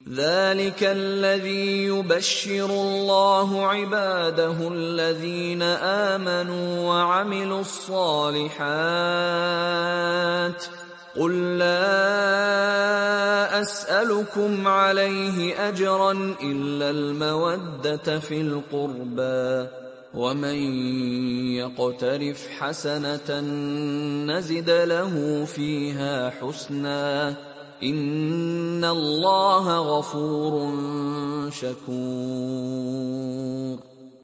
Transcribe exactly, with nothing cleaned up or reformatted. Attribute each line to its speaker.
Speaker 1: ذلك الذي يبشر الله عباده الذين آمنوا وعملوا الصالحات قل لا أسألكم عليه أجرا إلا المودة في القربى ومن يقترف حسنة نزد له فيها حسنا إن الله غفور شكور.